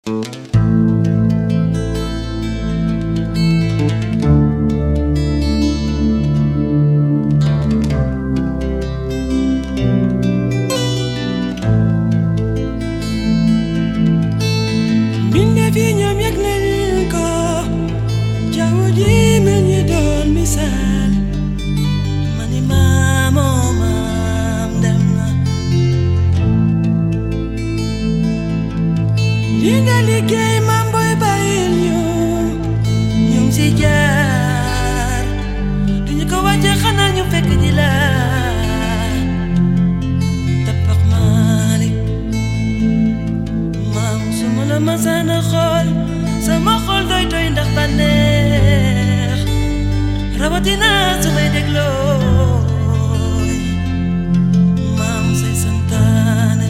rawatina su may déglooy maam say santaane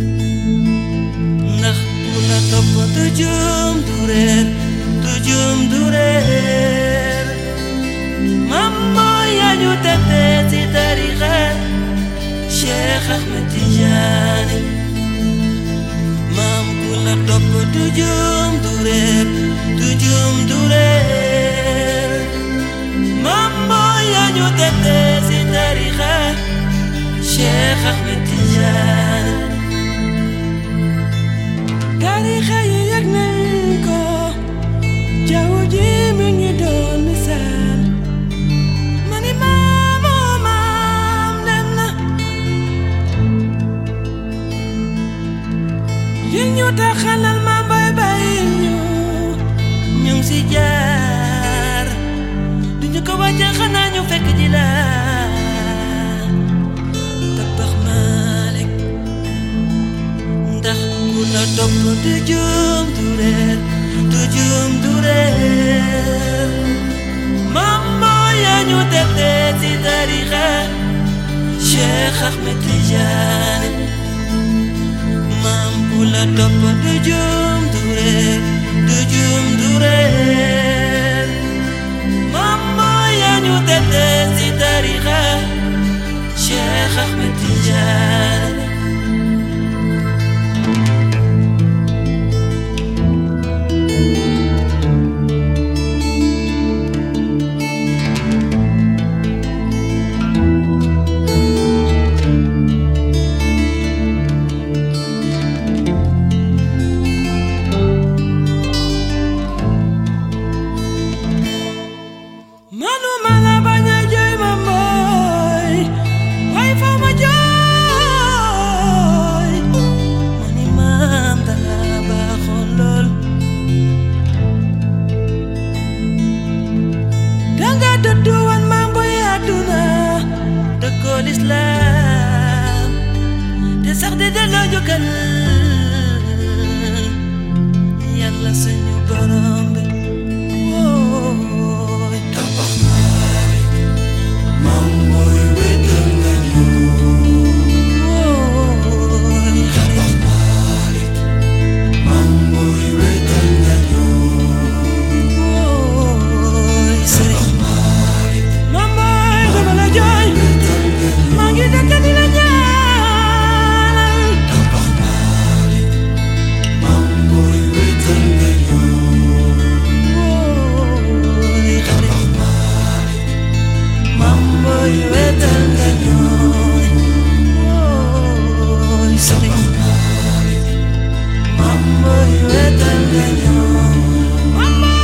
ndax ku la topp du juum du réer du juum du réer maam mooy yaa ñu tette ci tarixa Cheikh Ahmed Tidiane maam ku la topp du juum du réer du juum du réer maam mooy yaa ñu tette ci tarixa Cheikh Ahmed Tidiane tarixa yi yëg nañ ko jaww ji mi ngi doon misaal ma ni maamoo maam dem na li ñu taxalal maam bay bàyyi ñu ngi ci jaar duñu ko wàcce xanaa ñu fekk ji la tabax Malik ndax ku la topp du juum du réer du juum du réer maam mooy yaa ñu tette ci tarixa Cheikh Ahmed Tidiane maam ku la topp du juum du réer du juum du réer maam mooy yaa ñu tette ci tarixa Cheikh Ahmed Tidiane l'Islam te sax di delloo njukkal Yàlla suñu borom bi wooy tabax Malik maam mooy wéetal nga ñu wooy tabax Malik maam mooy wéetal nga ñu wooy tabax Malik maam mooy dama la jooy maa ngi dëkk di la ñaanal tabax Malik maam mooy wéetal nga ñu wooy tabax Malik maam mooy wéetal nga ñu wooy tabax Malik maam mooy wéetal nga ñu